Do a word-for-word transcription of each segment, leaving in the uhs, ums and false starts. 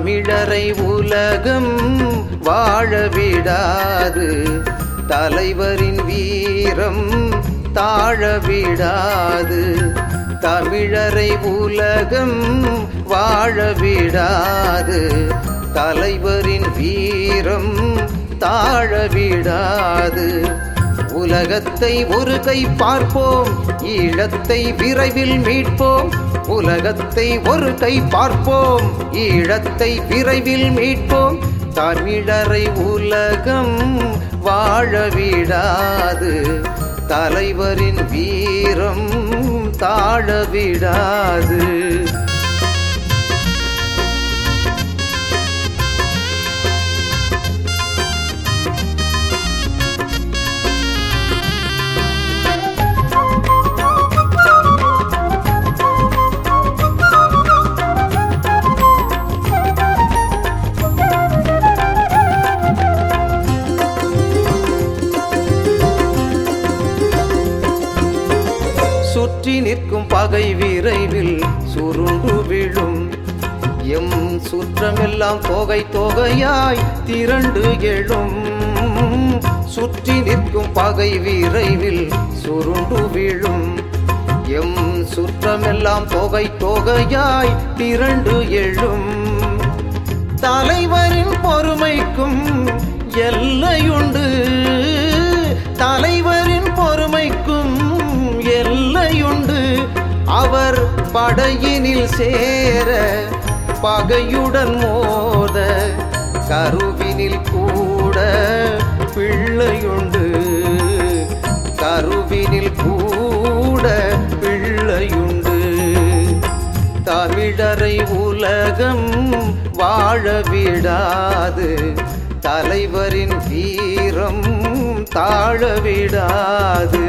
தமிழரை உலகம் வாழ விடாது, தலைவரின் வீரம் தாழ விடாது. தமிழரை உலகம் வாழ விடாது, தலைவரின் வீரம் தாழ விடாது. உலகத்தை ஒரு கை பார்ப்போம், ஈழத்தை விரைவில் மீட்போம். உலகத்தை ஒரு கை பார்ப்போம், ஈழத்தை விரைவில் மீட்போம். தமிழரை உலகம் வாழ விடாது, தலைவரின் வீரம் தாழ விடாது. சுற்றி நிற்கும் பகை விரைவில் சுருண்டு விழும். எம் சுற்றமெல்லாம் தொகை தொகையாய் திரண்டு எழும். சுற்றி நிற்கும் பகை விரைவில் சுருண்டு விழும். எம் சுற்றமெல்லாம் தொகை தொகையாய் திரண்டு எழும். தலைவரின் பொறுமைக்கும் எல்லையுண்டு, தலைவரின் பொறுமைக்கும் எல்லையுண்டு. அவர் படையினில் சேர பகையுடன் மோத, கருவினில் கூட பிள்ளையுண்டு, கருவினில் கூட பிள்ளையுண்டு. தமிழரை உலகம் வாழ விடாது, தலைவரின் வீரம் தாழ விடாது.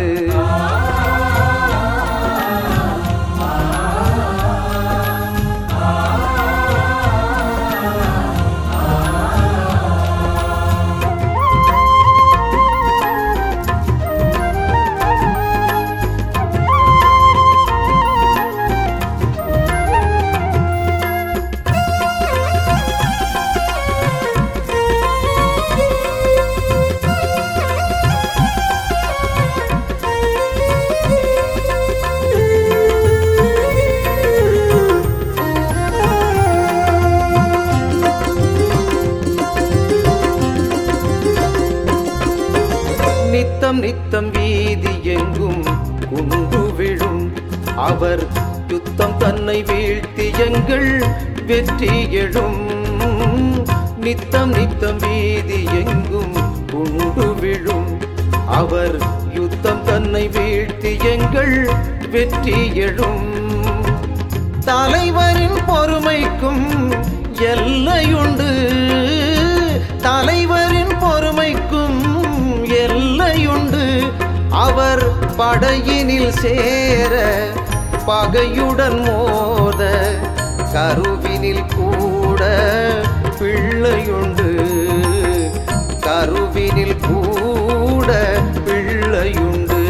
நித்தம் நித்தம் வீதி எங்கும் குண்டு விழும். அவர் யுத்தம் தன்னை வீழ்த்தி எங்கள் வெற்றி எழும். நித்தம் நித்தம் வீதி எங்கும் குண்டு விழும். அவர் யுத்தம் தன்னை வீழ்த்தி எங்கள் வெற்றி எழும். தலைவரின் பொறுமைக்கும் எல்லையுண்டு, தலைவரின் பொறுமைக்கும் எல்லையுண்டு. அவர் படையினில் சேர பகையுடன் மோத, கருவினில் கூட பிள்ளையுண்டு, கருவினில் கூட பிள்ளையுண்டு.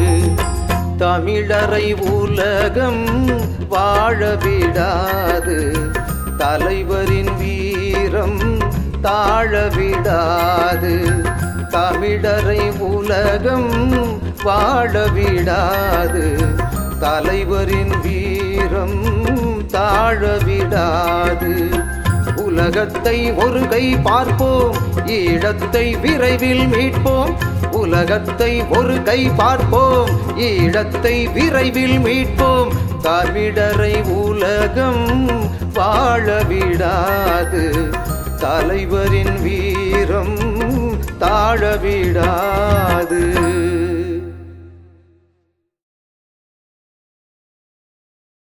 தமிழரை உலகம் வாழ விடாது, தலைவரின் வீரம் தாழ விடாது. தமிழரை உலகம் வாழ விடாது, தலைவரின் வீரம் தாழ விடாது. உலகத்தை ஒரு கை பார்ப்போம், ஈழத்தை விரைவில் மீட்போம். உலகத்தை ஒரு கை பார்ப்போம், ஈழத்தை விரைவில் மீட்போம். தமிழரை உலகம் வாழ விடாது, தலைவரின் வீரம் தாழ விடாது.